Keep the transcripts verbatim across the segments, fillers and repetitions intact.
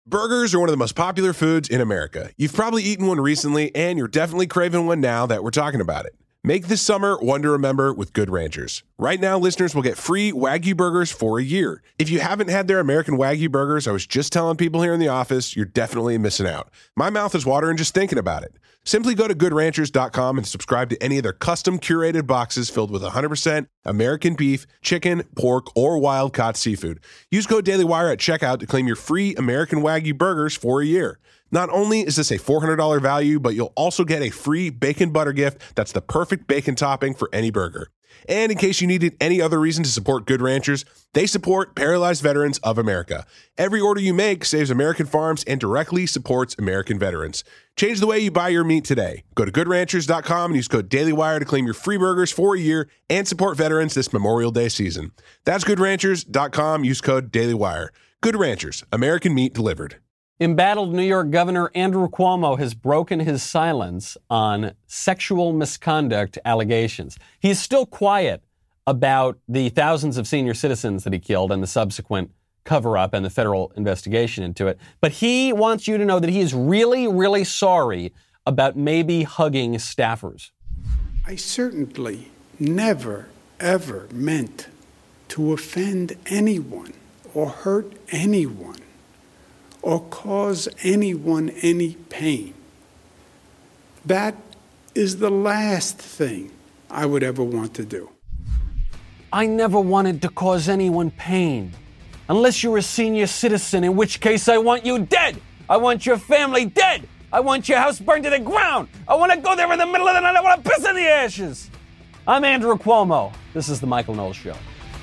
Burgers are one of the most popular foods in America. You've probably eaten one recently, and you're definitely craving one now that we're talking about it. Make this summer one to remember with Good Ranchers. Right now, listeners will get free Wagyu burgers for a year. If you haven't had their American Wagyu burgers, I was just telling people here in the office, you're definitely missing out. My mouth is watering just thinking about it. Simply go to good ranchers dot com and subscribe to any of their custom curated boxes filled with one hundred percent American beef, chicken, pork, or wild-caught seafood. Use code DailyWire at checkout to claim your free American Wagyu burgers for a year. Not only is this a four hundred dollars value, but you'll also get a free bacon butter gift that's the perfect bacon topping for any burger. And in case you needed any other reason to support Good Ranchers, they support Paralyzed Veterans of America. Every order you make saves American farms and directly supports American veterans. Change the way you buy your meat today. Go to good ranchers dot com and use code DailyWire to claim your free burgers for a year and support veterans this Memorial Day season. That's good ranchers dot com. Use code DailyWire. Good Ranchers, American meat delivered. Embattled New York Governor Andrew Cuomo has broken his silence on sexual misconduct allegations. He's still quiet about the thousands of senior citizens that he killed and the subsequent cover-up and the federal investigation into it. But he wants you to know that he is really, really sorry about maybe hugging staffers. I certainly never, ever meant to offend anyone or hurt anyone or cause anyone any pain. That is the last thing I would ever want to do. I never wanted to cause anyone pain. Unless you're a senior citizen, in which case I want you dead. I want your family dead. I want your house burned to the ground. I want to go there in the middle of the night. I want to piss in the ashes. I'm Andrew Cuomo. This is The Michael Knowles Show.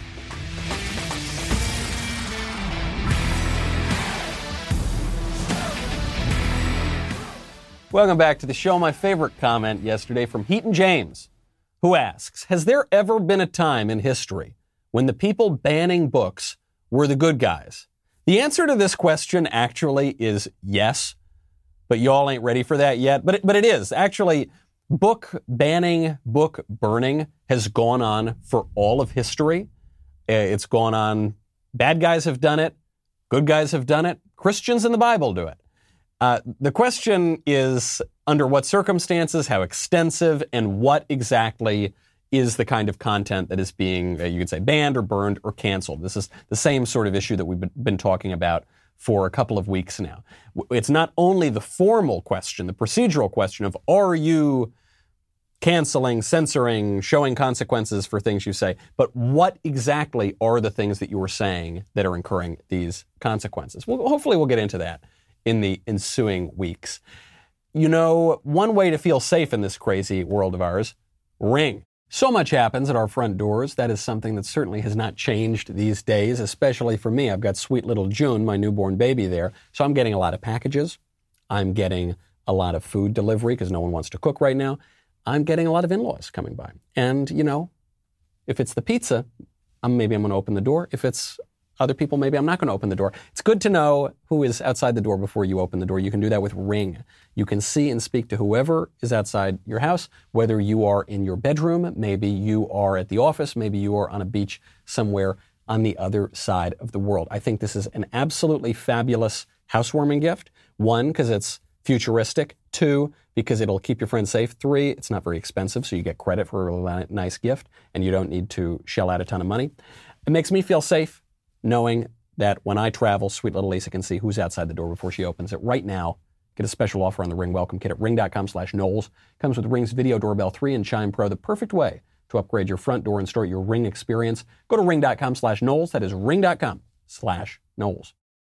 Welcome back to the show. My favorite comment yesterday from Heaton James, who asks, has there ever been a time in history when the people banning books were the good guys? The answer to this question actually is yes, but y'all ain't ready for that yet. But it, but it is. Actually, book banning, book burning has gone on for all of history. It's gone on. Bad guys have done it. Good guys have done it. Christians in the Bible do it. Uh, the question is under what circumstances, how extensive, and what exactly is the kind of content that is being, uh, you could say, banned or burned or canceled. This is the same sort of issue that we've been talking about for a couple of weeks now. It's not only the formal question, the procedural question of are you canceling, censoring, showing consequences for things you say, but what exactly are the things that you are saying that are incurring these consequences? Well, hopefully we'll get into that in the ensuing weeks. You know, one way to feel safe in this crazy world of ours, Ring. So much happens at our front doors. That is something that certainly has not changed these days, especially for me. I've got sweet little June, my newborn baby there. So I'm getting a lot of packages. I'm getting a lot of food delivery because no one wants to cook right now. I'm getting a lot of in-laws coming by. And, you know, if it's the pizza, I'm, maybe I'm going to open the door. If it's other people, maybe I'm not going to open the door. It's good to know who is outside the door before you open the door. You can do that with Ring. You can see and speak to whoever is outside your house, whether you are in your bedroom, maybe you are at the office, maybe you are on a beach somewhere on the other side of the world. I think this is an absolutely fabulous housewarming gift. One, because it's futuristic. Two, because it'll keep your friends safe. Three, it's not very expensive, so you get credit for a really nice gift, and you don't need to shell out a ton of money. It makes me feel safe knowing that when I travel, sweet little Lisa can see who's outside the door before she opens it. Right now, get a special offer on the Ring Welcome Kit at ring.com slash Knowles. Comes with Ring's Video Doorbell three and Chime Pro, the perfect way to upgrade your front door and start your Ring experience. Go to ring.com slash Knowles. That is ring.com slash Knowles.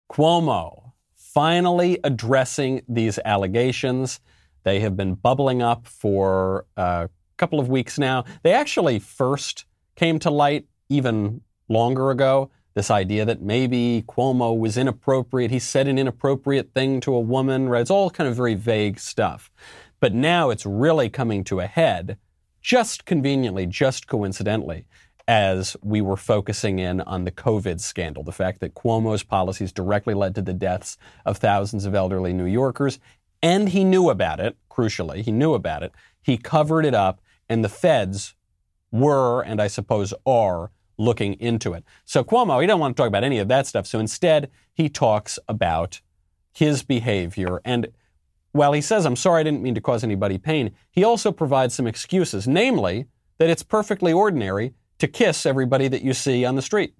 Cuomo finally addressing these allegations. They have been bubbling up for a couple of weeks now. They actually first came to light even longer ago. This idea that maybe Cuomo was inappropriate. He said an inappropriate thing to a woman, right? It's all kind of very vague stuff. But now it's really coming to a head, just conveniently, just coincidentally, as we were focusing in on the COVID scandal, the fact that Cuomo's policies directly led to the deaths of thousands of elderly New Yorkers. And he knew about it, crucially, he knew about it. He covered it up, and the feds were, and I suppose are, looking into it. So Cuomo, he doesn't want to talk about any of that stuff. So instead, he talks about his behavior. And while he says, I'm sorry, I didn't mean to cause anybody pain, he also provides some excuses, namely that it's perfectly ordinary to kiss everybody that you see on the street.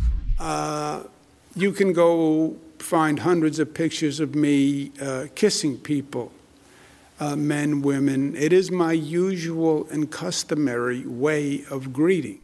Uh, you can go find hundreds of pictures of me uh, kissing people, uh, men, women. It is my usual and customary way of greeting.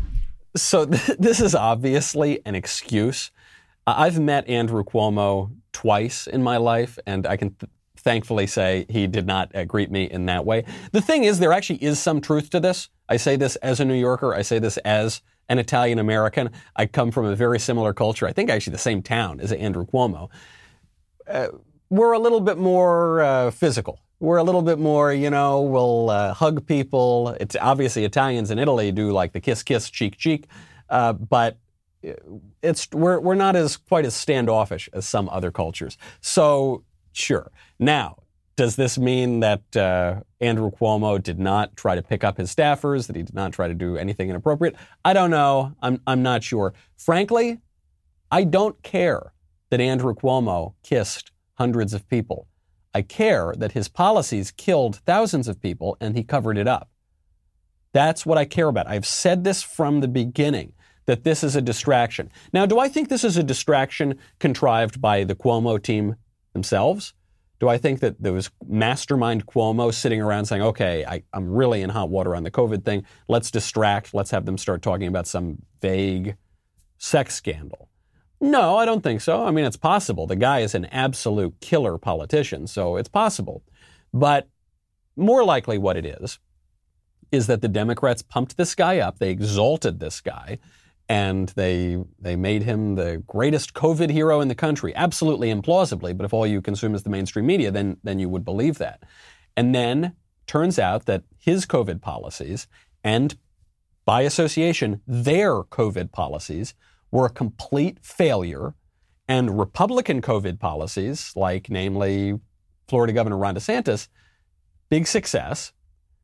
So th- this is obviously an excuse. Uh, I've met Andrew Cuomo twice in my life, and I can th- thankfully say he did not uh, greet me in that way. The thing is, there actually is some truth to this. I say this as a New Yorker. I say this as an Italian American. I come from a very similar culture. I think actually the same town as Andrew Cuomo. Uh, we're a little bit more uh, physical. We're a little bit more, you know, we'll uh, hug people. It's obviously Italians in Italy do like the kiss, kiss, cheek, cheek. Uh, but it's we're we're not as quite as standoffish as some other cultures. So sure. Now, does this mean that uh, Andrew Cuomo did not try to pick up his staffers, that he did not try to do anything inappropriate? I don't know. I'm I'm not sure. Frankly, I don't care that Andrew Cuomo kissed hundreds of people. I care that his policies killed thousands of people and he covered it up. That's what I care about. I've said this from the beginning, that this is a distraction. Now, do I think this is a distraction contrived by the Cuomo team themselves? Do I think that there was mastermind Cuomo sitting around saying, okay, I, I'm really in hot water on the COVID thing. Let's distract. Let's have them start talking about some vague sex scandal. No, I don't think so. I mean, it's possible. The guy is an absolute killer politician, so it's possible. But more likely what it is, is that the Democrats pumped this guy up. They exalted this guy. And they they made him the greatest COVID hero in the country, absolutely implausibly. But if all you consume is the mainstream media, then then you would believe that. And then turns out that his COVID policies and, by association, their COVID policies were a complete failure. And Republican COVID policies, like namely Florida Governor Ron DeSantis, big success.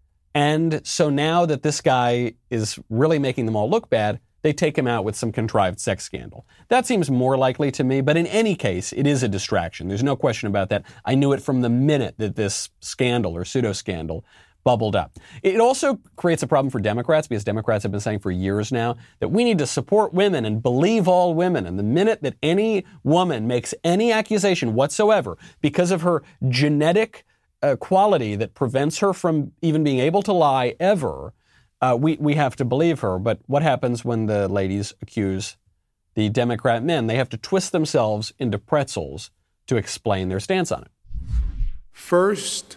And so now that this guy is really making them all look bad, they take him out with some contrived sex scandal. That seems more likely to me, but in any case, it is a distraction. There's no question about that. I knew it from the minute that this scandal or pseudo-scandal bubbled up. It also creates a problem for Democrats because Democrats have been saying for years now that we need to support women and believe all women. And the minute that any woman makes any accusation whatsoever because of her genetic uh, quality that prevents her from even being able to lie ever, Uh, we, we have to believe her. But what happens when the ladies accuse the Democrat men? They have to twist themselves into pretzels to explain their stance on it. First,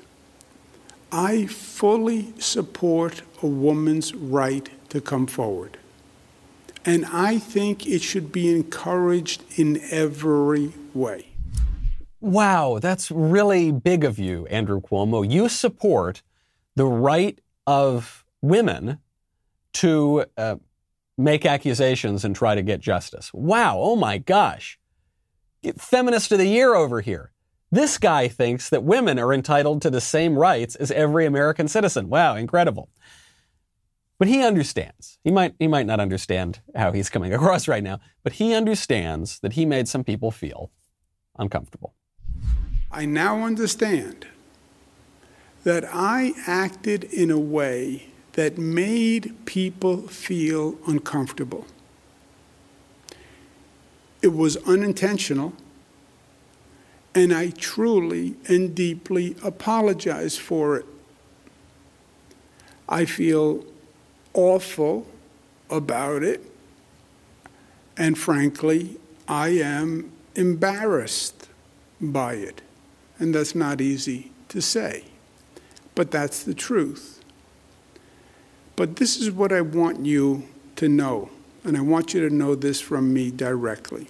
I fully support a woman's right to come forward. And I think it should be encouraged in every way. Wow, that's really big of you, Andrew Cuomo. You support the right of women to uh, make accusations and try to get justice. Wow, oh my gosh. Feminist of the year over here. This guy thinks that women are entitled to the same rights as every American citizen. Wow, incredible. But he understands. He might, he might not understand how he's coming across right now, but he understands that he made some people feel uncomfortable. I now understand that I acted in a way that made people feel uncomfortable. It was unintentional, and I truly and deeply apologize for it. I feel awful about it, and frankly, I am embarrassed by it. And that's not easy to say, but that's the truth. But this is what I want you to know, and I want you to know this from me directly.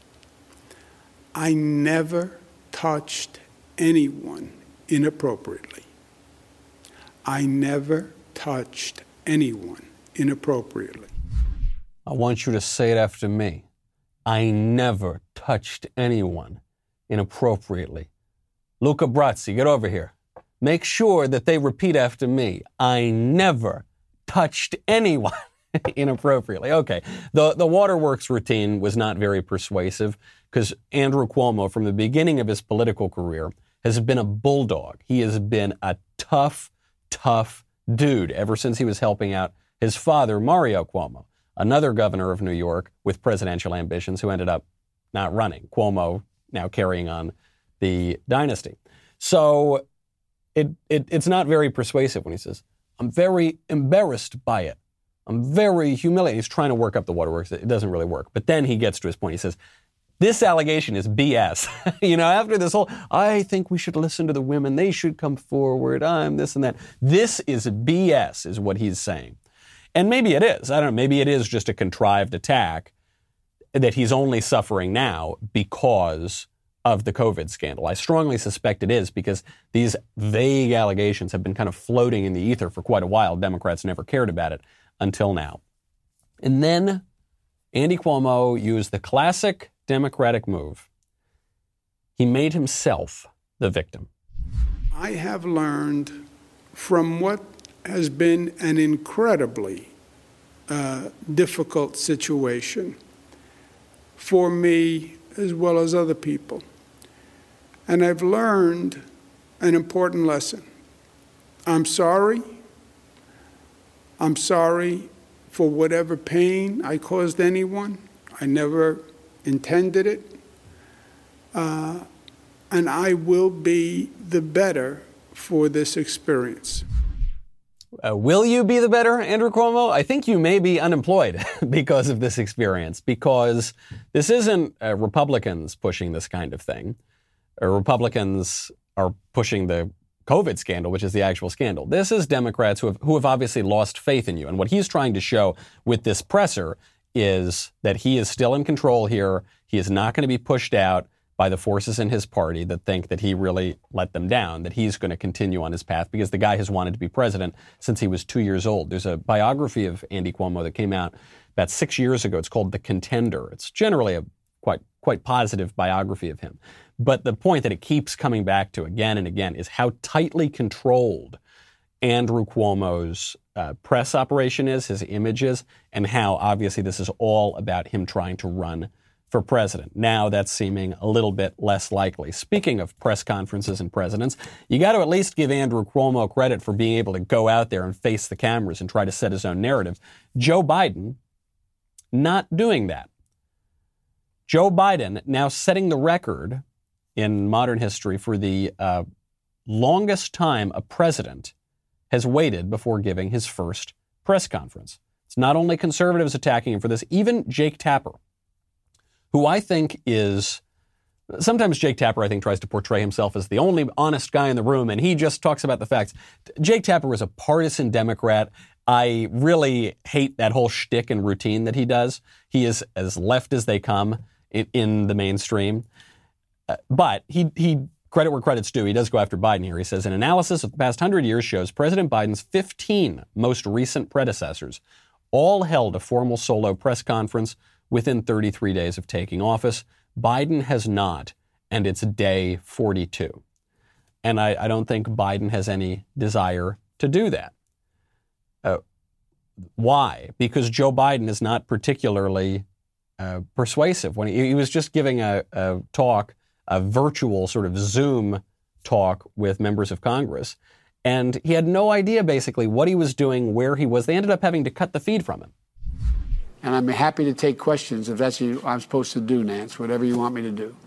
I never touched anyone inappropriately. I never touched anyone inappropriately. I want you to say it after me. I never touched anyone inappropriately. Luca Brasi, get over here. Make sure that they repeat after me. I never touched anyone inappropriately. Okay. The, the waterworks routine was not very persuasive because Andrew Cuomo, from the beginning of his political career, has been a bulldog. He has been a tough, tough dude ever since he was helping out his father, Mario Cuomo, another governor of New York with presidential ambitions who ended up not running. Cuomo now carrying on the dynasty. So it, it it's not very persuasive when he says, I'm very embarrassed by it. I'm very humiliated. He's trying to work up the waterworks. It doesn't really work. But then he gets to his point. He says, this allegation is B S. You know, after this whole, I think we should listen to the women. They should come forward. I'm this and that. This is B S, is what he's saying. And maybe it is. I don't know. Maybe it is just a contrived attack that he's only suffering now because of the COVID scandal. I strongly suspect it is because these vague allegations have been kind of floating in the ether for quite a while. Democrats never cared about it until now. And then Andy Cuomo used the classic Democratic move. He made himself the victim. I have learned from what has been an incredibly uh, difficult situation for me as well as other people. And I've learned an important lesson. I'm sorry. I'm sorry for whatever pain I caused anyone. I never intended it. Uh, and I will be the better for this experience. Uh, will you be the better, Andrew Cuomo? I think you may be unemployed because of this experience, because this isn't uh, Republicans pushing this kind of thing. Uh, Republicans are pushing the COVID scandal, which is the actual scandal. This is Democrats who have, who have obviously lost faith in you. And what he's trying to show with this presser is that he is still in control here. He is not going to be pushed out by the forces in his party that think that he really let them down, that he's going to continue on his path because the guy has wanted to be president since he was two years old. There's a biography of Andy Cuomo that came out about six years ago. It's called The Contender. It's generally a quite quite positive biography of him. But the point that it keeps coming back to again and again is how tightly controlled Andrew Cuomo's uh, press operation is, his image is, and how obviously this is all about him trying to run for president. Now that's seeming a little bit less likely. Speaking of press conferences and presidents, you got to at least give Andrew Cuomo credit for being able to go out there and face the cameras and try to set his own narrative. Joe Biden not doing that. Joe Biden now setting the record in modern history for the uh, longest time a president has waited before giving his first press conference. It's not only conservatives attacking him for this, even Jake Tapper, who I think is, sometimes Jake Tapper, I think, tries to portray himself as the only honest guy in the room, and he just talks about the facts. Jake Tapper is a partisan Democrat. I really hate that whole shtick and routine that he does. He is as left as they come in, in the mainstream. Uh, but he, he, credit where credit's due, he does go after Biden here. He says, an analysis of the past hundred years shows President Biden's fifteen most recent predecessors all held a formal solo press conference within thirty-three days of taking office. Biden has not, and it's day forty-two. And I, I don't think Biden has any desire to do that. Uh, why? Because Joe Biden is not particularly uh, persuasive. When he, he was just giving a, a talk, a virtual sort of Zoom talk with members of Congress, and he had no idea basically what he was doing, where he was. They ended up having to cut the feed from him. And I'm happy to take questions if that's what I'm supposed to do, Nance, whatever you want me to do.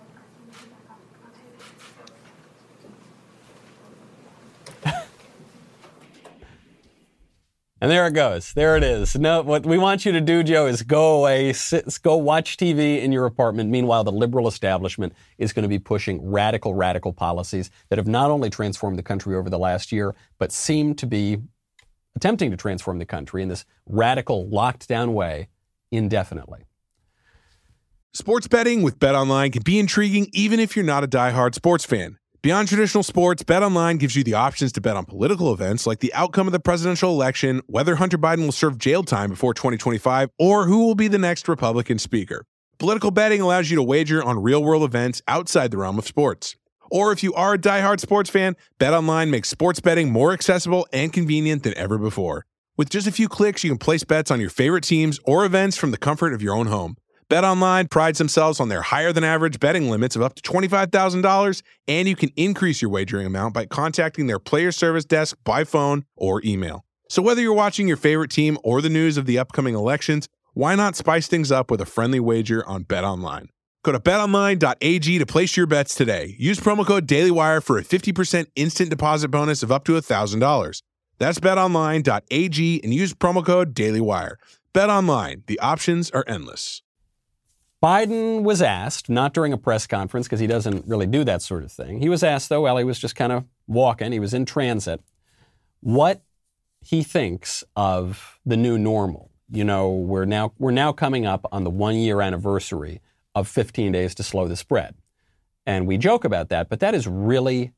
And there it goes. There it is. No, what we want you to do, Joe, is go away, sit, go watch T V in your apartment. Meanwhile, the liberal establishment is going to be pushing radical, radical policies that have not only transformed the country over the last year, but seem to be attempting to transform the country in this radical, locked-down way indefinitely. Sports betting with BetOnline can be intriguing even if you're not a diehard sports fan. Beyond traditional sports, BetOnline gives you the options to bet on political events like the outcome of the presidential election, whether Hunter Biden will serve jail time before twenty twenty-five, or who will be the next Republican speaker. Political betting allows you to wager on real-world events outside the realm of sports. Or if you are a diehard sports fan, BetOnline makes sports betting more accessible and convenient than ever before. With just a few clicks, you can place bets on your favorite teams or events from the comfort of your own home. BetOnline prides themselves on their higher-than-average betting limits of up to twenty-five thousand dollars, and you can increase your wagering amount by contacting their player service desk by phone or email. So whether you're watching your favorite team or the news of the upcoming elections, why not spice things up with a friendly wager on BetOnline? Go to bet online dot a g to place your bets today. Use promo code DailyWire for a fifty percent instant deposit bonus of up to one thousand dollars. That's bet online dot a g and use promo code DailyWire. BetOnline, the options are endless. Biden was asked, not during a press conference because he doesn't really do that sort of thing. He was asked, though, while he was just kind of walking, he was in transit, what he thinks of the new normal. You know, we're now we're now coming up on the one-year anniversary of fifteen days to slow the spread. And we joke about that, but that is really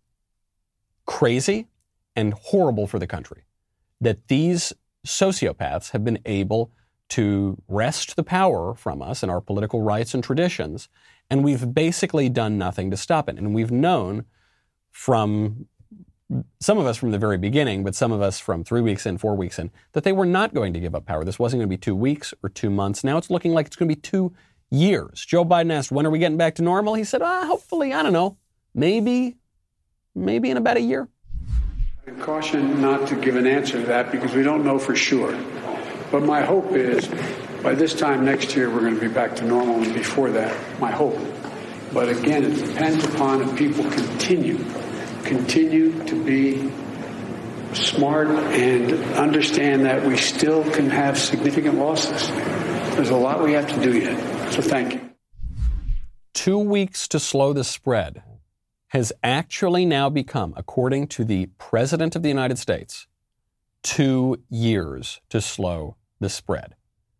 crazy and horrible for the country, that these sociopaths have been able to wrest the power from us and our political rights and traditions, and we've basically done nothing to stop it. And we've known from, some of us from the very beginning, but some of us from three weeks in, four weeks in, that they were not going to give up power. This wasn't going to be two weeks or two months. Now it's looking like it's going to be two years. Joe Biden asked, when are we getting back to normal? He said, ah, hopefully, I don't know, maybe, maybe in about a year. I caution not to give an answer to that because we don't know for sure. But my hope is by this time next year, we're going to be back to normal, and before that, my hope. But again, it depends upon if people continue, continue to be smart and understand that we still can have significant losses. There's a lot we have to do yet. So thank you. Two weeks to slow the spread has actually now become, according to the President of the United States, two years to slow the spread.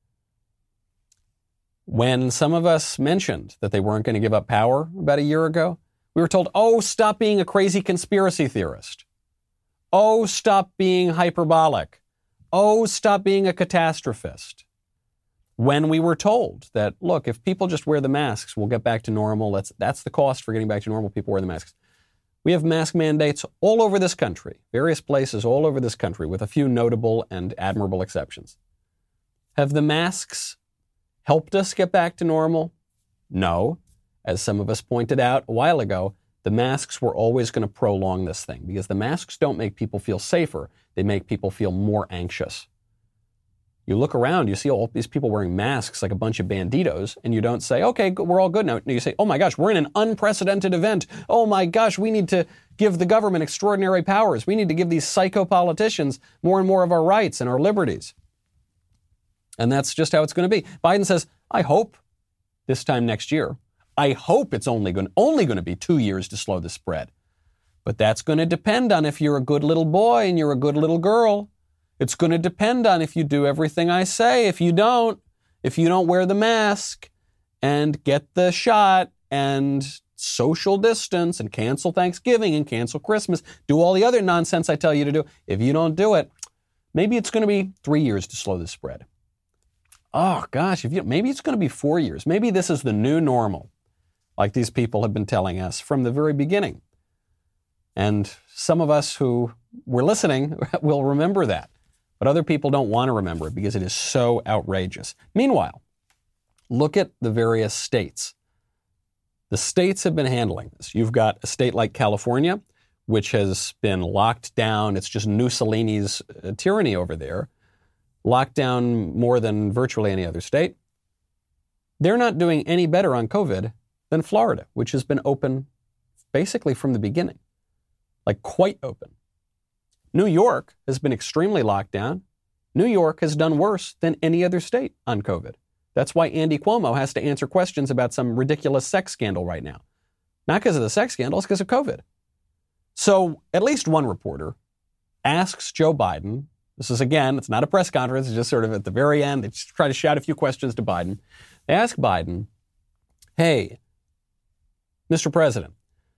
When some of us mentioned that they weren't going to give up power about a year ago, we were told, oh, stop being a crazy conspiracy theorist. Oh, stop being hyperbolic. Oh, stop being a catastrophist. When we were told that, look, if people just wear the masks, we'll get back to normal. That's, that's the cost for getting back to normal. People wear the masks. We have mask mandates all over this country, various places all over this country, with a few notable and admirable exceptions. Have the masks helped us get back to normal? No. As some of us pointed out a while ago, the masks were always going to prolong this thing because the masks don't make people feel safer. They make people feel more anxious. You look around, you see all these people wearing masks like a bunch of banditos, and you don't say, okay, we're all good now. You say, oh my gosh, we're in an unprecedented event. Oh my gosh, we need to give the government extraordinary powers. We need to give these psycho politicians more and more of our rights and our liberties. And that's just how it's going to be. Biden says, I hope this time next year, I hope it's only going, only going to be two years to slow the spread. But that's going to depend on if you're a good little boy and you're a good little girl. It's going to depend on if you do everything I say. If you don't, if you don't wear the mask and get the shot and social distance and cancel Thanksgiving and cancel Christmas, do all the other nonsense I tell you to do. If you don't do it, maybe it's going to be three years to slow the spread. Oh gosh, if you, maybe it's going to be four years. Maybe this is the new normal, like these people have been telling us from the very beginning. And some of us who were listening will remember that. But other people don't want to remember it because it is so outrageous. Meanwhile, look at the various states. The states have been handling this. You've got a state like California, which has been locked down. It's just Mussolini's uh, tyranny over there. Locked down more than virtually any other state. They're not doing any better on COVID than Florida, which has been open basically from the beginning. Like quite open. New York has been extremely locked down. New York has done worse than any other state on COVID. That's why Andy Cuomo has to answer questions about some ridiculous sex scandal right now. Not because of the sex scandal, it's because of COVID. So at least one reporter asks Joe Biden, this is again, it's not a press conference, it's just sort of at the very end, they just try to shout a few questions to Biden. They ask Biden, hey, Mister President,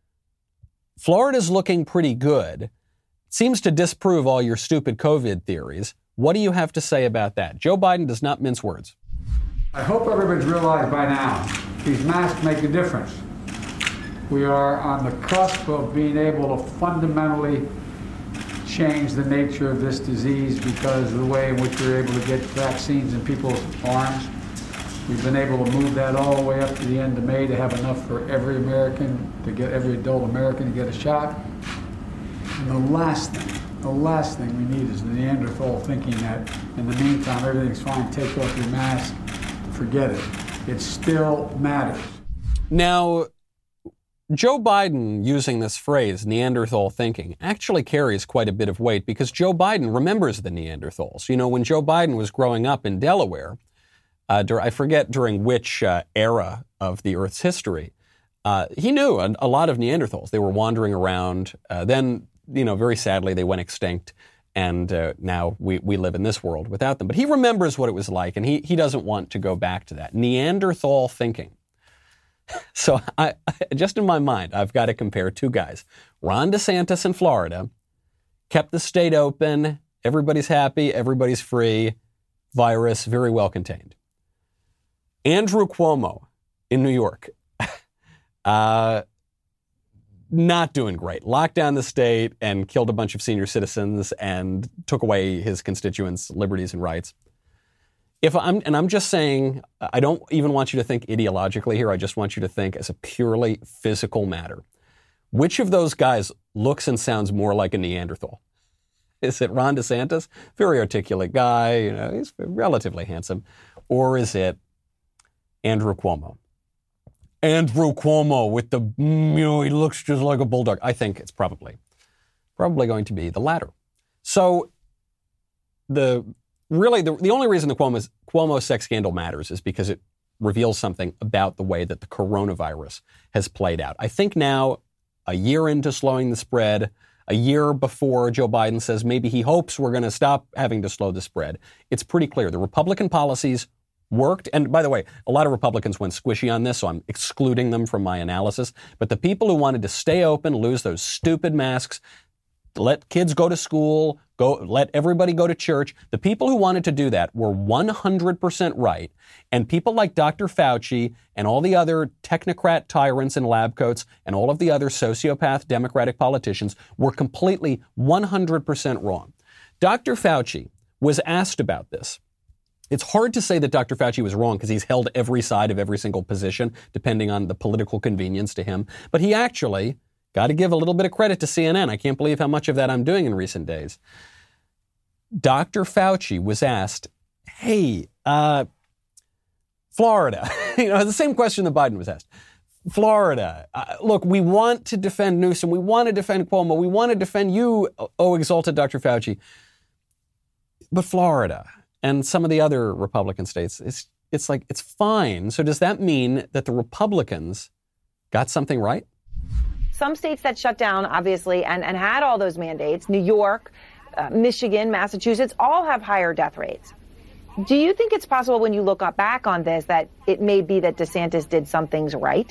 Florida's looking pretty good. Seems to disprove all your stupid COVID theories. What do you have to say about that? Joe Biden does not mince words. I hope everybody's realized by now, these masks make a difference. We are on the cusp of being able to fundamentally changed the nature of this disease because of the way in which we were able to get vaccines in people's arms. We've been able to move that all the way up to the end of May to have enough for every American, to get every adult American to get a shot. And the last thing, the last thing we need is the Neanderthal thinking that in the meantime everything's fine, take off your mask, forget it. It still matters. Now, Joe Biden using this phrase, Neanderthal thinking, actually carries quite a bit of weight because Joe Biden remembers the Neanderthals. You know, when Joe Biden was growing up in Delaware, uh, I forget during which uh, era of the Earth's history, uh, he knew a, a lot of Neanderthals. They were wandering around. Uh, then, you know, very sadly, they went extinct. And uh, now we, we live in this world without them. But he remembers what it was like, and he, he doesn't want to go back to that. Neanderthal thinking. So I, I, just in my mind, I've got to compare two guys. Ron DeSantis in Florida kept the state open. Everybody's happy. Everybody's free. Virus very well contained. Andrew Cuomo in New York. uh, not doing great. Locked down the state and killed a bunch of senior citizens and took away his constituents' liberties and rights. If I'm, and I'm just saying, I don't even want you to think ideologically here. I just want you to think as a purely physical matter. Which of those guys looks and sounds more like a Neanderthal? Is it Ron DeSantis? Very articulate guy, you know, he's relatively handsome. Or is it Andrew Cuomo? Andrew Cuomo with the, you know, he looks just like a bulldog. I think it's probably, probably going to be the latter. So the... Really, the, the only reason the Cuomo, Cuomo sex scandal matters is because it reveals something about the way that the coronavirus has played out. I think now, a year into slowing the spread, a year before Joe Biden says maybe he hopes we're going to stop having to slow the spread, it's pretty clear the Republican policies worked. And by the way, a lot of Republicans went squishy on this, so I'm excluding them from my analysis. But the people who wanted to stay open, lose those stupid masks, let kids go to school, go, let everybody go to church. The people who wanted to do that were one hundred percent right. And people like Doctor Fauci and all the other technocrat tyrants in lab coats and all of the other sociopath Democratic politicians were completely one hundred percent wrong. Doctor Fauci was asked about this. It's hard to say that Doctor Fauci was wrong because he's held every side of every single position, depending on the political convenience to him. But he actually... Got to give a little bit of credit to C N N. I can't believe how much of that I'm doing in recent days. Doctor Fauci was asked, hey, uh, Florida, you know, the same question that Biden was asked. Florida, uh, look, we want to defend Newsom. We want to defend Cuomo. We want to defend you, oh, exalted Doctor Fauci. But Florida and some of the other Republican states, it's, it's like, it's fine. So does that mean that the Republicans got something right? Some states that shut down, obviously, and, and had all those mandates, New York, uh, Michigan, Massachusetts, all have higher death rates. Do you think it's possible when you look up back on this that it may be that DeSantis did some things right?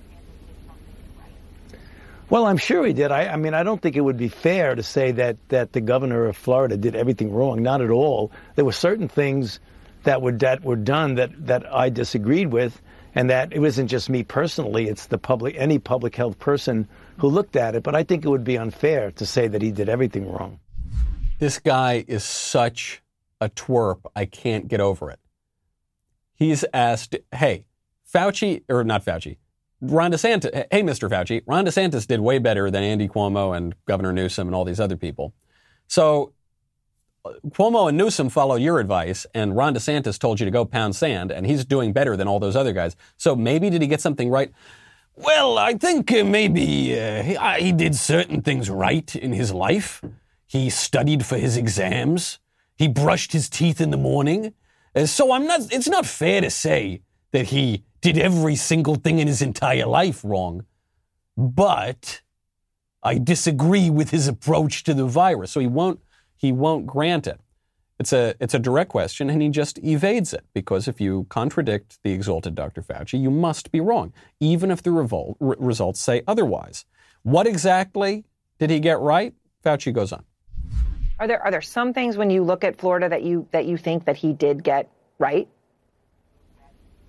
Well, I'm sure he did. I, I mean, I don't think it would be fair to say that, that the governor of Florida did everything wrong. Not at all. There were certain things that were, that were done that, that I disagreed with. And that it wasn't just me personally, it's the public, any public health person who looked at it. But I think it would be unfair to say that he did everything wrong. This guy is such a twerp. I can't get over it. He's asked, hey, Fauci, or not Fauci, Ron DeSantis, hey, Mister Fauci, Ron DeSantis did way better than Andy Cuomo and Governor Newsom and all these other people. So Cuomo and Newsom followed your advice, and Ron DeSantis told you to go pound sand, and he's doing better than all those other guys. So maybe did he get something right? Well, I think uh, maybe uh, he, uh, he did certain things right in his life. He studied for his exams. He brushed his teeth in the morning. Uh, so I'm not. It's not fair to say that he did every single thing in his entire life wrong. But I disagree with his approach to the virus, so he won't. He won't grant it. It's a it's a direct question, and he just evades it, because if you contradict the exalted Doctor Fauci, you must be wrong, even if the revol- r- results say otherwise. What exactly did he get right? Fauci goes on. Are there are there some things when you look at Florida that you that you think that he did get right?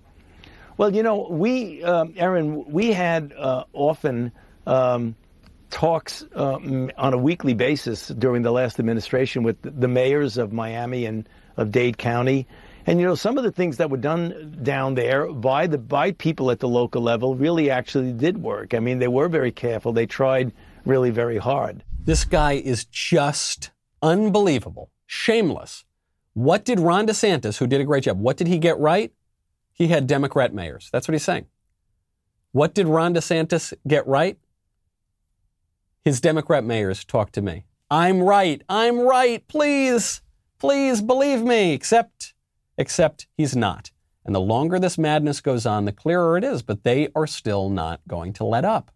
Well, you know, we, um, Erin, we had uh, often um, talks um, on a weekly basis during the last administration with the mayors of Miami and of Dade County. And, you know, some of the things that were done down there by the by people at the local level really actually did work. I mean, they were very careful. They tried really very hard. This guy is just unbelievable, shameless. What did Ron DeSantis, who did a great job, what did he get right? He had Democrat mayors. That's what he's saying. What did Ron DeSantis get right? His Democrat mayors talked to me. I'm right. I'm right. Please, please believe me. Except, except he's not. And the longer this madness goes on, the clearer it is. But they are still not going to let up.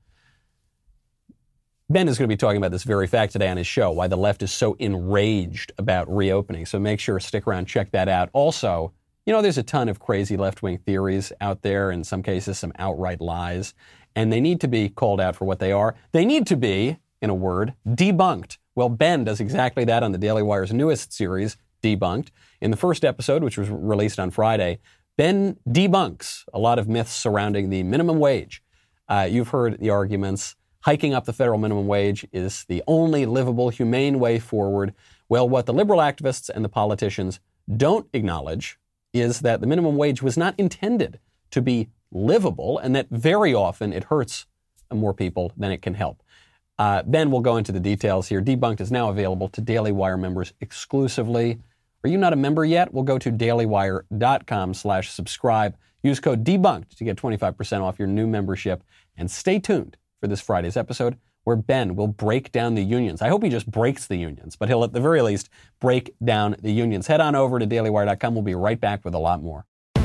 Ben is going to be talking about this very fact today on his show, why the left is so enraged about reopening. So make sure to stick around, check that out. Also, you know, there's a ton of crazy left-wing theories out there, in some cases some outright lies, and they need to be called out for what they are. They need to be, in a word, debunked. Well, Ben does exactly that on the Daily Wire's newest series, Debunked. In the first episode, which was released on Friday, Ben debunks a lot of myths surrounding the minimum wage. Uh, you've heard the arguments. Hiking up the federal minimum wage is the only livable, humane way forward. Well, what the liberal activists and the politicians don't acknowledge is that the minimum wage was not intended to be livable, and that very often it hurts more people than it can help. Uh, Ben will go into the details here. Debunked is now available to Daily Wire members exclusively. Are you not a member yet? We'll go to dailywire.com slash subscribe. Use code DEBUNKED to get twenty-five percent off your new membership. And stay tuned for this Friday's episode, where Ben will break down the unions. I hope he just breaks the unions, but he'll at the very least break down the unions. Head on over to daily wire dot com. We'll be right back with a lot more.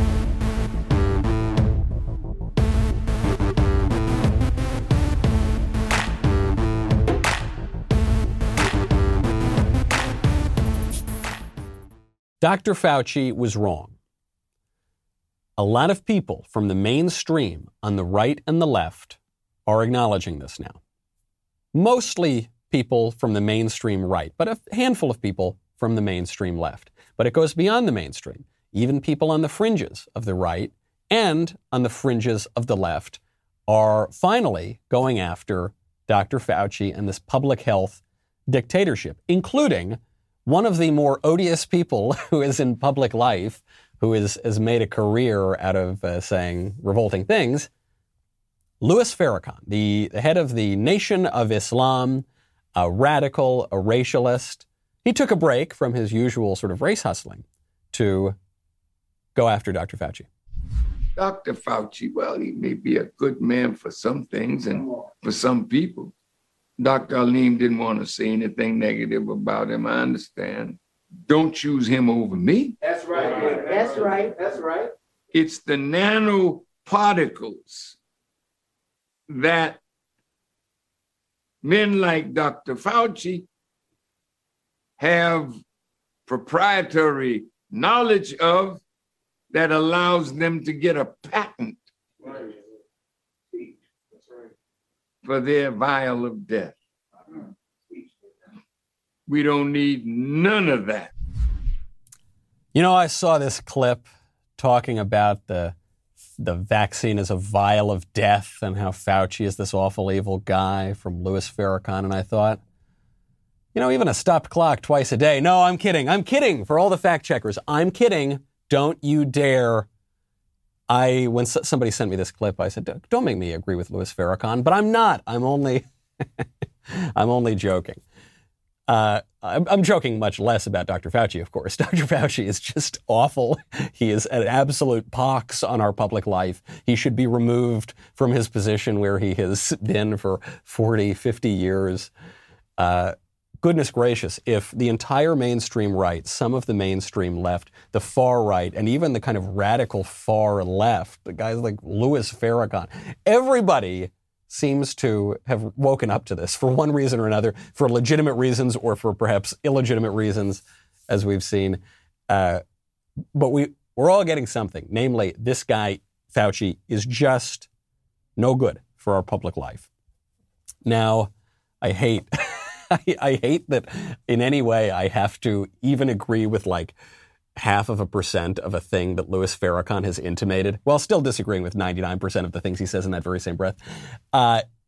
Doctor Fauci was wrong. A lot of people from the mainstream on the right and the left are acknowledging this now. Mostly people from the mainstream right, but a handful of people from the mainstream left. But it goes beyond the mainstream. Even people on the fringes of the right and on the fringes of the left are finally going after Doctor Fauci and this public health dictatorship, including one of the more odious people who is in public life, who is, has made a career out of uh, saying revolting things, Louis Farrakhan, the, the head of the Nation of Islam, a radical, a racialist. He took a break from his usual sort of race hustling to go after Doctor Fauci. Doctor Fauci, well, he may be a good man for some things and for some people. Doctor Aleem didn't want to say anything negative about him. I understand. Don't choose him over me. That's right. That's right. That's right. It's the nanoparticles that men like Doctor Fauci have proprietary knowledge of that allows them to get a patent for their vial of death. We don't need none of that. You know, I saw this clip talking about the the vaccine as a vial of death and how Fauci is this awful, evil guy from Louis Farrakhan. And I thought, you know, even a stopped clock twice a day. No, I'm kidding. I'm kidding. For all the fact checkers, I'm kidding. Don't you dare. I, when somebody sent me this clip, I said, don't make me agree with Louis Farrakhan, but I'm not. I'm only, I'm only joking. Uh, I'm, I'm joking much less about Doctor Fauci, of course. Doctor Fauci is just awful. He is an absolute pox on our public life. He should be removed from his position where he has been for forty, fifty years. Uh, goodness gracious, if the entire mainstream right, some of the mainstream left, the far right, and even the kind of radical far left, the guys like Louis Farrakhan, everybody seems to have woken up to this for one reason or another, for legitimate reasons or for perhaps illegitimate reasons, as we've seen. Uh, but we, we're all getting something. Namely, this guy, Fauci, is just no good for our public life. Now, I hate, I, I hate that in any way I have to even agree with like half of a percent of a thing that Louis Farrakhan has intimated, while still disagreeing with ninety-nine percent of the things he says in that very same breath. Uh,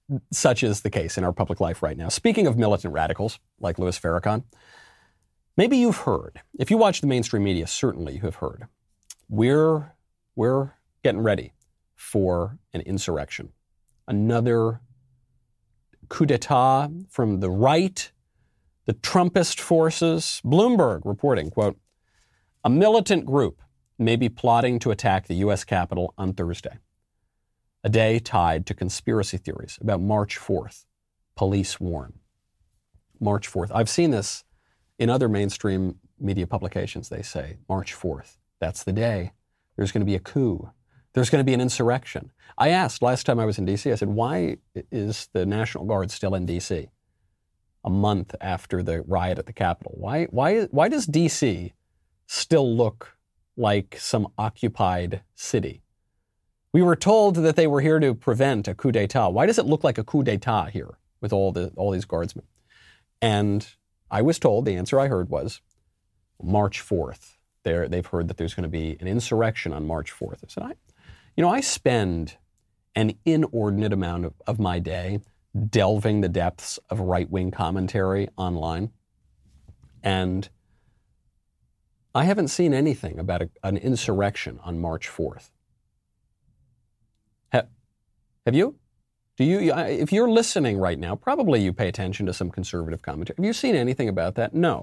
such is the case in our public life right now. Speaking of militant radicals, like Louis Farrakhan, maybe you've heard, if you watch the mainstream media, certainly you have heard, we're, we're getting ready for an insurrection. Another coup d'etat from the right, the Trumpist forces. Bloomberg reporting, quote, a militant group may be plotting to attack the U S Capitol on Thursday, a day tied to conspiracy theories about March fourth, police warn. March fourth. I've seen this in other mainstream media publications. They say, March fourth, that's the day. There's going to be a coup. There's going to be an insurrection. I asked last time I was in D C, I said, why is the National Guard still in D C a month after the riot at the Capitol? Why, why, why does D C still look like some occupied city? We were told that they were here to prevent a coup d'etat. Why does it look like a coup d'etat here with all the all these guardsmen? And I was told, the answer I heard was March fourth. They're, they've heard that there's going to be an insurrection on March fourth. I said, I, you know, I spend an inordinate amount of, of my day delving the depths of right-wing commentary online. And I haven't seen anything about a, an insurrection on March fourth. Ha, have you? Do you? If you're listening right now, probably you pay attention to some conservative commentary. Have you seen anything about that? No.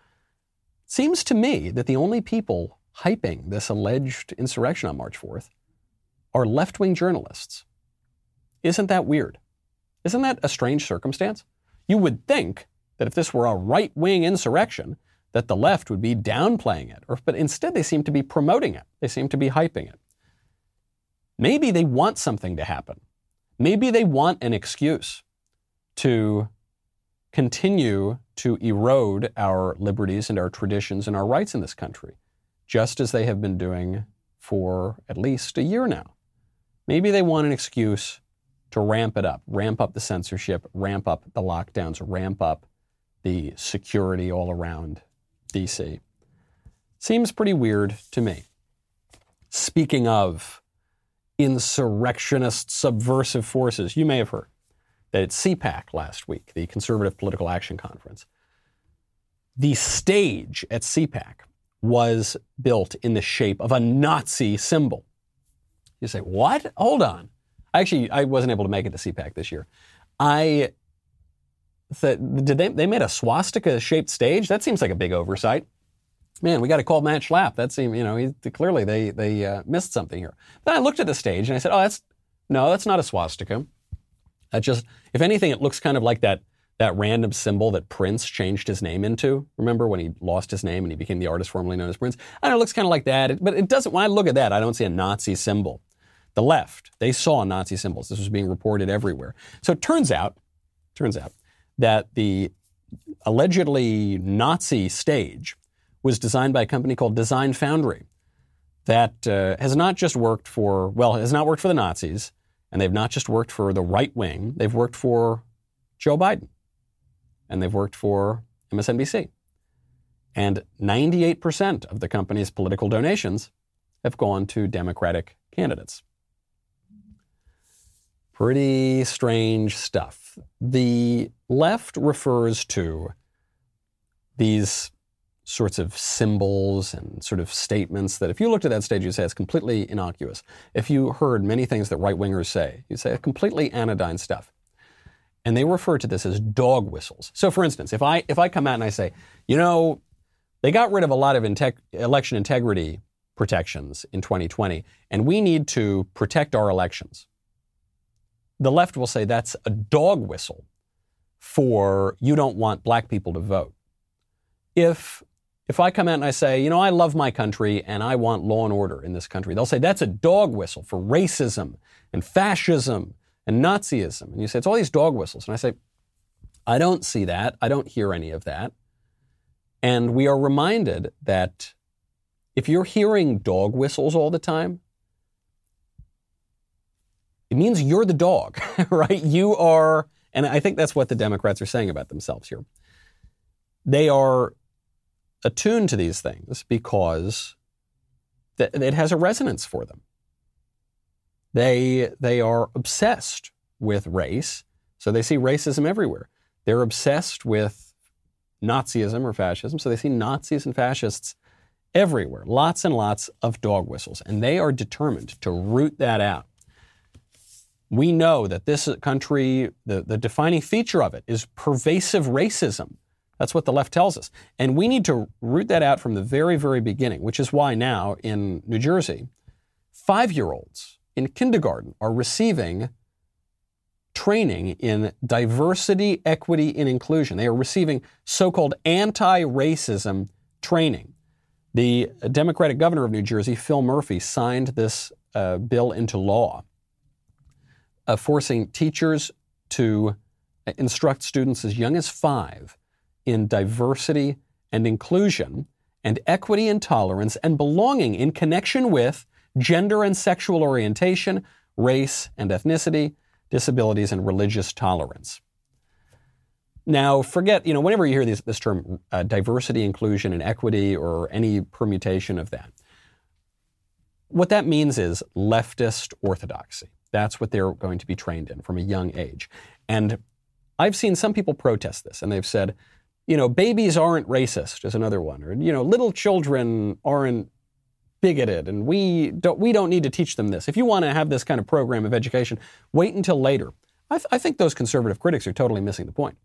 It seems to me that the only people hyping this alleged insurrection on March fourth are left-wing journalists. Isn't that weird? Isn't that a strange circumstance? You would think that if this were a right-wing insurrection, that the left would be downplaying it, or, but instead they seem to be promoting it. They seem to be hyping it. Maybe they want something to happen. Maybe they want an excuse to continue to erode our liberties and our traditions and our rights in this country, just as they have been doing for at least a year now. Maybe they want an excuse to ramp it up, ramp up the censorship, ramp up the lockdowns, ramp up the security all around D C. Seems pretty weird to me. Speaking of insurrectionist subversive forces, you may have heard that at C PAC last week, the Conservative Political Action Conference, the stage at C PAC was built in the shape of a Nazi symbol. You say, what? Hold on. Actually, I wasn't able to make it to C PAC this year. I th- did they they made a swastika-shaped stage? That seems like a big oversight. Man, we got to call Matt Schlapp. That seemed, you know, he, clearly they they uh, missed something here. Then I looked at the stage and I said, oh, that's no, that's not a swastika. That just, if anything, it looks kind of like that that random symbol that Prince changed his name into. Remember when he lost his name and he became the artist formerly known as Prince? I know it looks kind of like that, it, but it doesn't. When I look at that, I don't see a Nazi symbol. The left, they saw Nazi symbols. This was being reported everywhere. So it turns out, turns out that the allegedly Nazi stage was designed by a company called Design Foundry that uh, has not just worked for, well, has not worked for the Nazis, and they've not just worked for the right wing, they've worked for Joe Biden, and they've worked for M S N B C. And ninety-eight percent of the company's political donations have gone to Democratic candidates. Pretty strange stuff. The left refers to these sorts of symbols and sort of statements that if you looked at that stage, you'd say it's completely innocuous. If you heard many things that right-wingers say, you'd say completely anodyne stuff. And they refer to this as dog whistles. So for instance, if I if I come out and I say, you know, they got rid of a lot of integ- election integrity protections in twenty twenty, and we need to protect our elections. The left will say that's a dog whistle for you don't want black people to vote. If if I come out and I say, you know, I love my country and I want law and order in this country, they'll say that's a dog whistle for racism and fascism and Nazism. And you say, it's all these dog whistles. And I say, I don't see that. I don't hear any of that. And we are reminded that if you're hearing dog whistles all the time, it means you're the dog, right? You are, and I think that's what the Democrats are saying about themselves here. They are attuned to these things because th- it has a resonance for them. They, they are obsessed with race So they see racism everywhere. They're obsessed with Nazism or fascism, so they see Nazis and fascists everywhere. Lots and lots of dog whistles. And they are determined to root that out. We know that this country, the, the defining feature of it is pervasive racism. That's what the left tells us. And we need to root that out from the very, very beginning, which is why now in New Jersey, five-year-olds in kindergarten are receiving training in diversity, equity, and inclusion. They are receiving so-called anti-racism training. The Democratic governor of New Jersey, Phil Murphy, signed this uh, bill into law, uh, forcing teachers to instruct students as young as five in diversity and inclusion and equity and tolerance and belonging in connection with gender and sexual orientation, race and ethnicity, disabilities, and religious tolerance. Now, forget, you know, whenever you hear this, this term uh, diversity, inclusion, and equity, or any permutation of that, what that means is leftist orthodoxy. That's what they're going to be trained in from a young age. And I've seen some people protest this, and they've said, you know, babies aren't racist is another one, or, you know, little children aren't bigoted, and we don't we don't need to teach them this. If you want to have this kind of program of education, wait until later. I, th- I think those conservative critics are totally missing the point.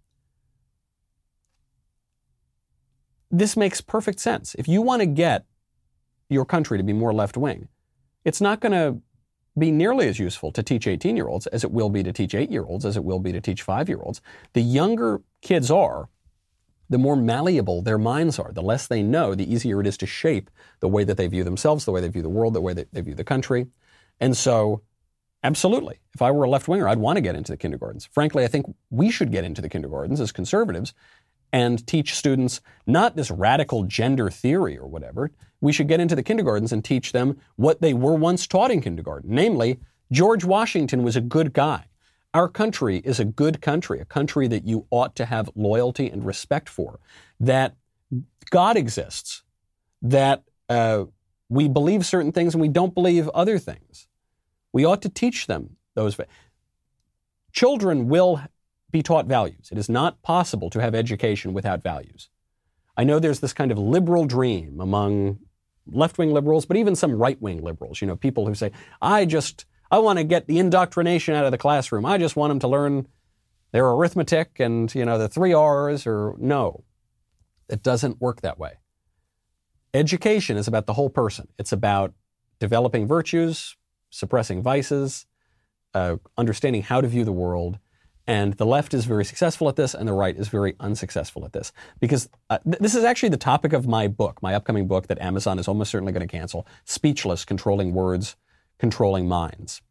This makes perfect sense. If you want to get your country to be more left-wing, it's not going to be nearly as useful to teach eighteen-year-olds as it will be to teach eight-year-olds, as it will be to teach five-year-olds. The younger kids are, the more malleable their minds are. The less they know, the easier it is to shape the way that they view themselves, the way they view the world, the way that they view the country. And so, absolutely, if I were a left-winger, I'd want to get into the kindergartens. Frankly, I think we should get into the kindergartens as conservatives and teach students not this radical gender theory or whatever. We should get into the kindergartens and teach them what they were once taught in kindergarten. Namely, George Washington was a good guy. Our country is a good country, a country that you ought to have loyalty and respect for, that God exists, that uh, we believe certain things and we don't believe other things. We ought to teach them those. Children will be taught values. It is not possible to have education without values. I know there's this kind of liberal dream among left-wing liberals, but even some right-wing liberals, you know, people who say, I just, I want to get the indoctrination out of the classroom. I just want them to learn their arithmetic and, you know, the three R's or no. It doesn't work that way. Education is about the whole person. It's about developing virtues, suppressing vices, uh, understanding how to view the world. And the left is very successful at this, and the right is very unsuccessful at this. Because uh, th- this is actually the topic of my book, my upcoming book that Amazon is almost certainly going to cancel, Speechless, Controlling Words, Controlling Minds.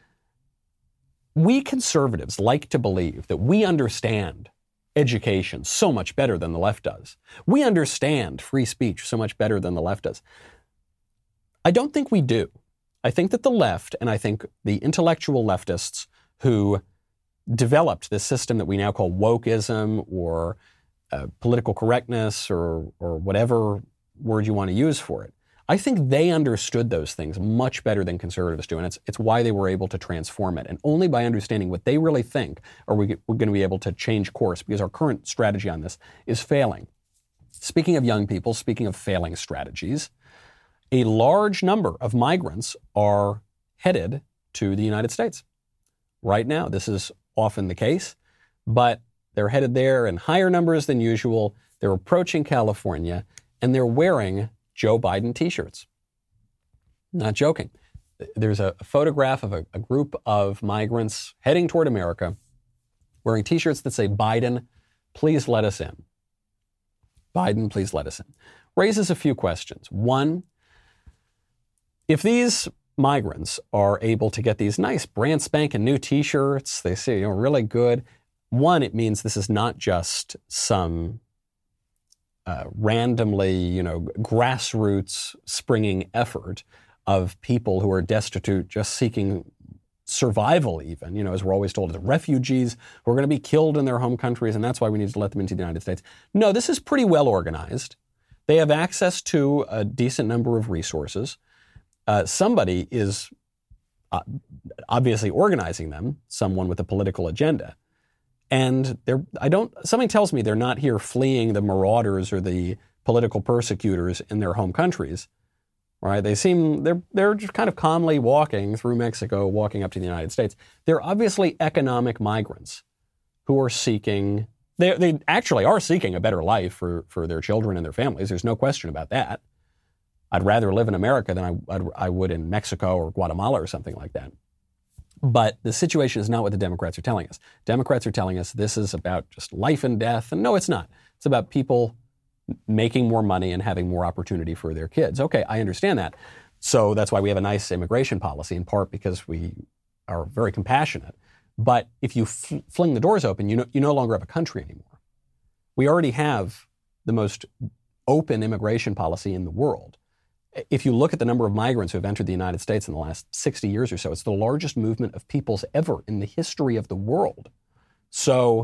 We conservatives like to believe that we understand education so much better than the left does. We understand free speech so much better than the left does. I don't think we do. I think that the left, and I think the intellectual leftists who developed this system that we now call wokeism or uh, political correctness or or whatever word you want to use for it, I think they understood those things much better than conservatives do, and it's it's why they were able to transform it. And only by understanding what they really think are we we're going to be able to change course, because our current strategy on this is failing. Speaking of young people, speaking of failing strategies, a large number of migrants are headed to the United States right now. This is often the case, but they're headed there in higher numbers than usual. They're approaching California, and they're wearing Joe Biden t-shirts. Not joking. There's a photograph of a, a group of migrants heading toward America wearing t-shirts that say, Biden, please let us in. Biden, please let us in. Raises a few questions. One, if these migrants are able to get these nice brand spanking new t-shirts, they say, you know, really good. One, it means this is not just some uh, randomly, you know, grassroots springing effort of people who are destitute, just seeking survival even, you know, as we're always told, as refugees who are going to be killed in their home countries, and that's why we need to let them into the United States. No, this is pretty well organized. They have access to a decent number of resources. Uh, somebody is uh, obviously organizing them, someone with a political agenda. And they're, I don't, something tells me they're not here fleeing the marauders or the political persecutors in their home countries, right? They seem, they're, they're just kind of calmly walking through Mexico, walking up to the United States. They're obviously economic migrants who are seeking, they, they actually are seeking a better life for, for their children and their families. There's no question about that. I'd rather live in America than I, I'd, I would in Mexico or Guatemala or something like that. But the situation is not what the Democrats are telling us. Democrats are telling us this is about just life and death. And no, it's not. It's about people making more money and having more opportunity for their kids. Okay, I understand that. So that's why we have a nice immigration policy, in part because we are very compassionate. But if you fl- fling the doors open, you no, you no longer have a country anymore. We already have the most open immigration policy in the world. If you look at the number of migrants who have entered the United States in the last sixty years or so, it's the largest movement of peoples ever in the history of the world. So,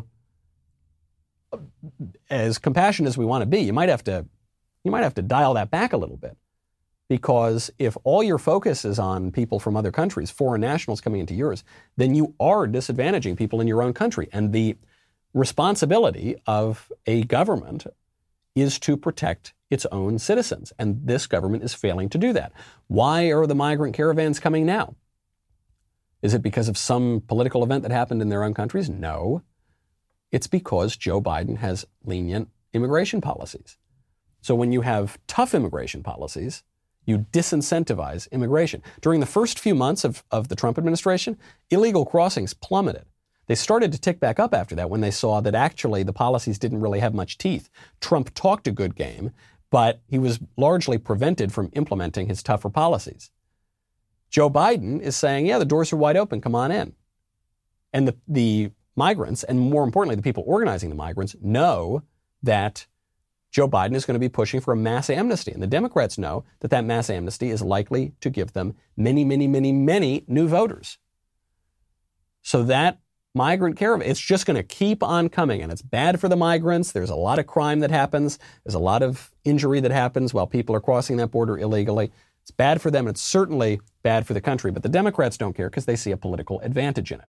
as compassionate as we want to be, you might have to, you might have to dial that back a little bit. Because if all your focus is on people from other countries, foreign nationals coming into yours, then you are disadvantaging people in your own country. And the responsibility of a government is to protect its own citizens. And this government is failing to do that. Why are the migrant caravans coming now? Is it because of some political event that happened in their own countries? No. It's because Joe Biden has lenient immigration policies. So when you have tough immigration policies, you disincentivize immigration. During the first few months of, of the Trump administration, illegal crossings plummeted. They started to tick back up after that when they saw that actually the policies didn't really have much teeth. Trump talked a good game, but he was largely prevented from implementing his tougher policies. Joe Biden is saying, yeah, the doors are wide open, come on in. And the, the migrants, and more importantly, the people organizing the migrants, know that Joe Biden is going to be pushing for a mass amnesty. And the Democrats know that that mass amnesty is likely to give them many, many, many, many new voters. So that migrant caravan, it's just going to keep on coming. And it's bad for the migrants. There's a lot of crime that happens. There's a lot of injury that happens while people are crossing that border illegally. It's bad for them. And it's certainly bad for the country. But the Democrats don't care because they see a political advantage in it.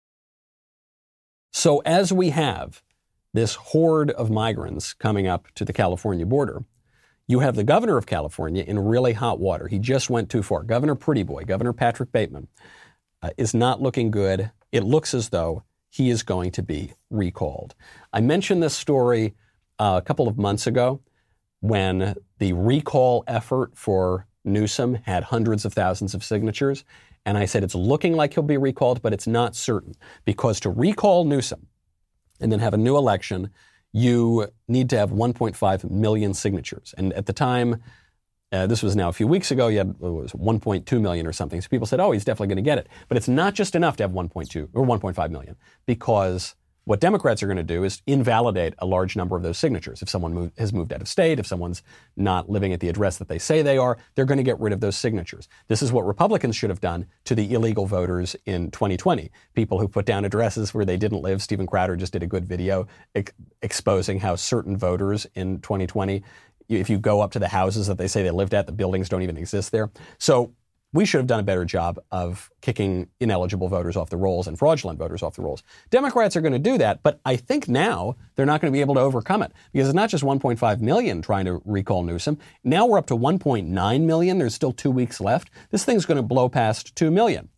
So as we have this horde of migrants coming up to the California border, you have the governor of California in really hot water. He just went too far. Governor Prettyboy, Governor Patrick Bateman, uh, is not looking good. It looks as though he is going to be recalled. I mentioned this story uh, a couple of months ago when the recall effort for Newsom had hundreds of thousands of signatures. And I said it's looking like he'll be recalled, but it's not certain. Because to recall Newsom and then have a new election, you need to have one point five million signatures. And at the time, uh, this was now a few weeks ago, you had it was one point two million or something. So people said, oh, he's definitely going to get it. But it's not just enough to have one point two or one point five million, because what Democrats are going to do is invalidate a large number of those signatures. If someone move, has moved out of state, if someone's not living at the address that they say they are, they're going to get rid of those signatures. This is what Republicans should have done to the illegal voters in twenty twenty. People who put down addresses where they didn't live. Steven Crowder just did a good video ex- exposing how certain voters in twenty twenty, if you go up to the houses that they say they lived at, the buildings don't even exist there. So we should have done a better job of kicking ineligible voters off the rolls and fraudulent voters off the rolls. Democrats are going to do that, but I think now they're not going to be able to overcome it, because it's not just one point five million trying to recall Newsom. Now we're up to one point nine million. There's still two weeks left. This thing's going to blow past two million.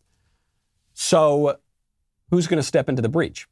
So who's going to step into the breach?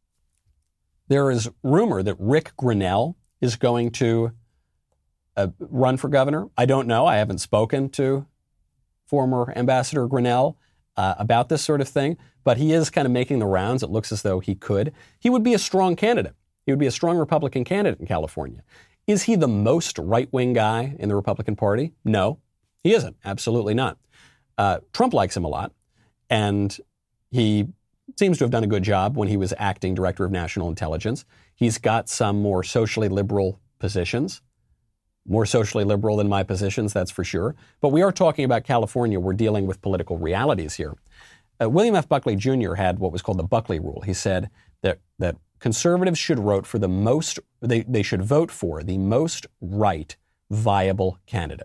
There is rumor that Rick Grenell is going to uh, run for governor. I don't know. I haven't spoken to former Ambassador Grenell uh, about this sort of thing, but he is kind of making the rounds. It looks as though he could. He would be a strong candidate. He would be a strong Republican candidate in California. Is he the most right-wing guy in the Republican Party? No, he isn't. Absolutely not. Uh, Trump likes him a lot, and he seems to have done a good job when he was acting Director of National Intelligence. He's got some more socially liberal positions. More socially liberal than my positions, that's for sure. But we are talking about California. We're dealing with political realities here. Uh, William F. Buckley Junior had what was called the Buckley Rule. He said that that conservatives should vote for the most, they, they should vote for the most right, viable candidate.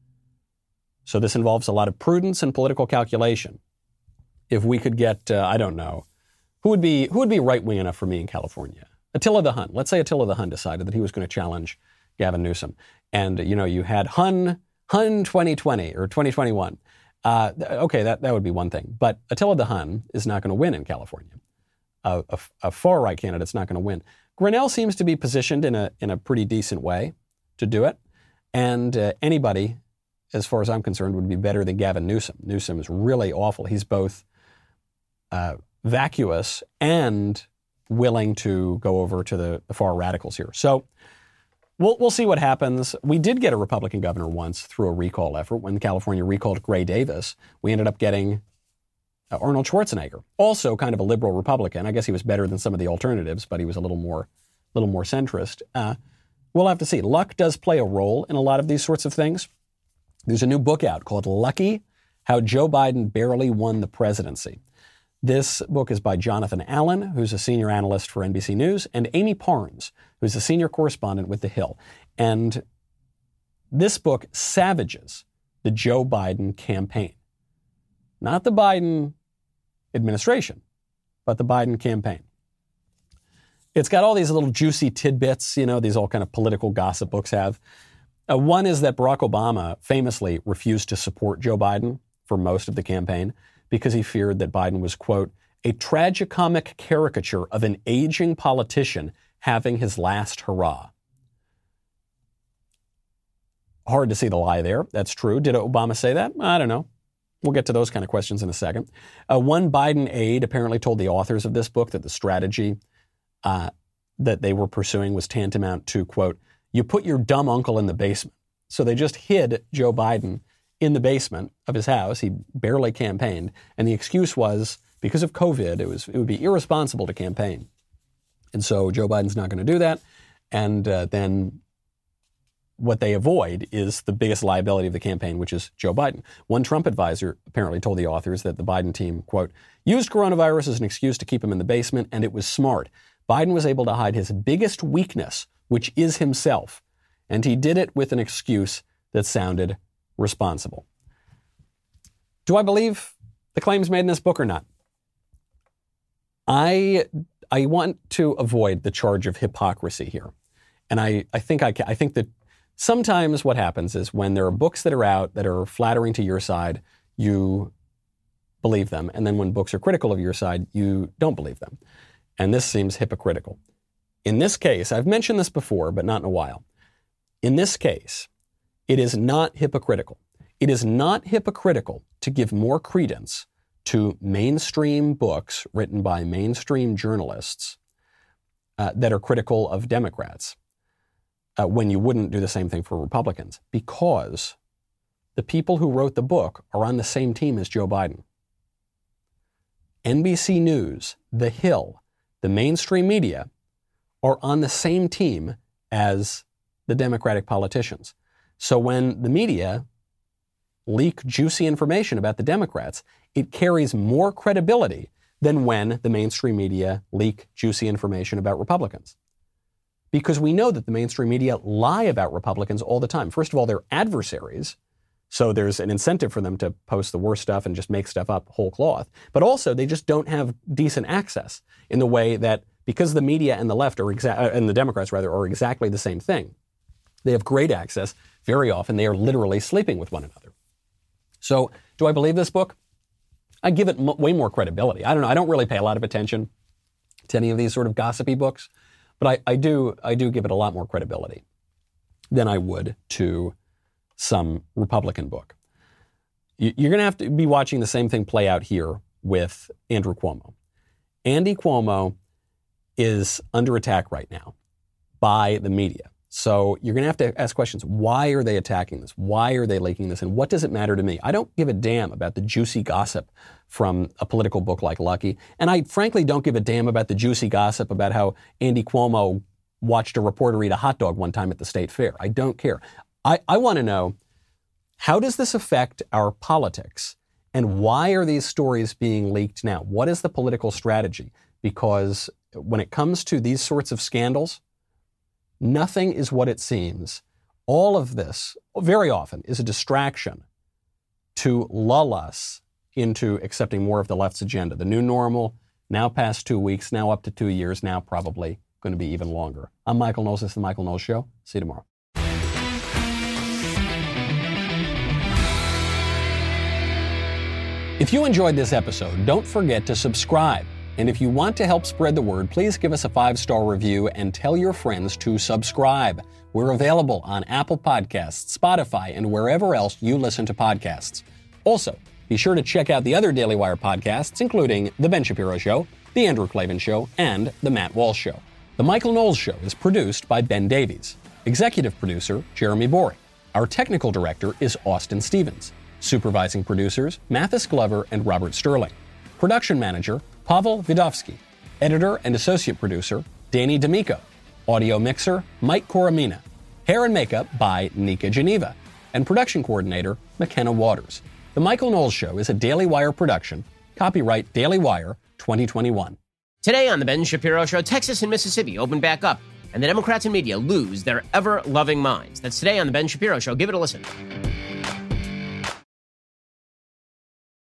So this involves a lot of prudence and political calculation. If we could get, uh, I don't know, who would be who would be right-wing enough for me in California? Attila the Hun. Let's say Attila the Hun decided that he was going to challenge Gavin Newsom. And, you know, you had Hun, Hun twenty twenty or twenty twenty-one. Uh, okay, that, that would be one thing. But Attila the Hun is not going to win in California. A, a, a far-right candidate's not going to win. Grinnell seems to be positioned in a in a pretty decent way to do it. And uh, anybody, as far as I'm concerned, would be better than Gavin Newsom. Newsom is really awful. He's both uh, vacuous and willing to go over to the, the far radicals here. So we'll we'll see what happens. We did get a Republican governor once through a recall effort. When California recalled Gray Davis, we ended up getting uh, Arnold Schwarzenegger, also kind of a liberal Republican. I guess he was better than some of the alternatives, but he was a little more, little more centrist. Uh, we'll have to see. Luck does play a role in a lot of these sorts of things. There's a new book out called Lucky: How Joe Biden Barely Won the Presidency. This book is by Jonathan Allen, who's a senior analyst for N B C News, and Amy Parnes, who's a senior correspondent with The Hill. And this book savages the Joe Biden campaign. Not the Biden administration, but the Biden campaign. It's got all these little juicy tidbits, you know, these all kind of political gossip books have. Uh, one is that Barack Obama famously refused to support Joe Biden for most of the campaign because he feared that Biden was, quote, a tragicomic caricature of an aging politician having his last hurrah. Hard to see the lie there. That's true. Did Obama say that? I don't know. We'll get to those kind of questions in a second. Uh, one Biden aide apparently told the authors of this book that the strategy uh, that they were pursuing was tantamount to, quote, you put your dumb uncle in the basement. So they just hid Joe Biden in the basement of his house. He barely campaigned. And the excuse was because of COVID, it was it would be irresponsible to campaign. And so Joe Biden's not going to do that. And uh, then what they avoid is the biggest liability of the campaign, which is Joe Biden. One Trump advisor apparently told the authors that the Biden team, quote, used coronavirus as an excuse to keep him in the basement, and it was smart. Biden was able to hide his biggest weakness, which is himself. And he did it with an excuse that sounded responsible. Do I believe the claims made in this book or not? I I want to avoid the charge of hypocrisy here. And I, I think I, I think that sometimes what happens is when there are books that are out that are flattering to your side, you believe them. And then when books are critical of your side, you don't believe them. And this seems hypocritical. In this case, I've mentioned this before, but not in a while. In this case, it is not hypocritical. It is not hypocritical to give more credence to mainstream books written by mainstream journalists uh, that are critical of Democrats uh, when you wouldn't do the same thing for Republicans, because the people who wrote the book are on the same team as Joe Biden. N B C News, The Hill, the mainstream media are on the same team as the Democratic politicians. So when the media leak juicy information about the Democrats, it carries more credibility than when the mainstream media leak juicy information about Republicans. Because we know that the mainstream media lie about Republicans all the time. First of all, they're adversaries, so there's an incentive for them to post the worst stuff and just make stuff up whole cloth. But also, they just don't have decent access in the way that, because the media and the left are exa- and the Democrats rather are exactly the same thing. They have great access. Very often, they are literally sleeping with one another. So, do I believe this book? I give it m- way more credibility. I don't know. I don't really pay a lot of attention to any of these sort of gossipy books, but I, I do. I do give it a lot more credibility than I would to some Republican book. You, you're going to have to be watching the same thing play out here with Andrew Cuomo. Andy Cuomo is under attack right now by the media. So you're going to have to ask questions. Why are they attacking this? Why are they leaking this? And what does it matter to me? I don't give a damn about the juicy gossip from a political book like Lucky. And I frankly don't give a damn about the juicy gossip about how Andy Cuomo watched a reporter eat a hot dog one time at the state fair. I don't care. I, I want to know, how does this affect our politics? And why are these stories being leaked now? What is the political strategy? Because when it comes to these sorts of scandals, nothing is what it seems. All of this, very often, is a distraction to lull us into accepting more of the left's agenda. The new normal, Now past two weeks, now up to two years, now probably going to be even longer. I'm Michael Knowles. This is The Michael Knowles Show. See you tomorrow. If you enjoyed this episode, don't forget to subscribe. And if you want to help spread the word, please give us a five-star review and tell your friends to subscribe. We're available on Apple Podcasts, Spotify, and wherever else you listen to podcasts. Also, be sure to check out the other Daily Wire podcasts, including The Ben Shapiro Show, The Andrew Klavan Show, and The Matt Walsh Show. The Michael Knowles Show is produced by Ben Davies. Executive producer, Jeremy Boring. Our technical director is Austin Stevens. Supervising producers, Mathis Glover and Robert Sterling. Production manager, Pavel Vidovsky. Editor and associate producer, Danny D'Amico. Audio mixer, Mike Coromina. Hair and makeup by Nika Geneva. And production coordinator, McKenna Waters. The Michael Knowles Show is a Daily Wire production. Copyright Daily Wire twenty twenty-one. Today on The Ben Shapiro Show, Texas and Mississippi open back up, and the Democrats and media lose their ever-loving minds. That's today on The Ben Shapiro Show. Give it a listen.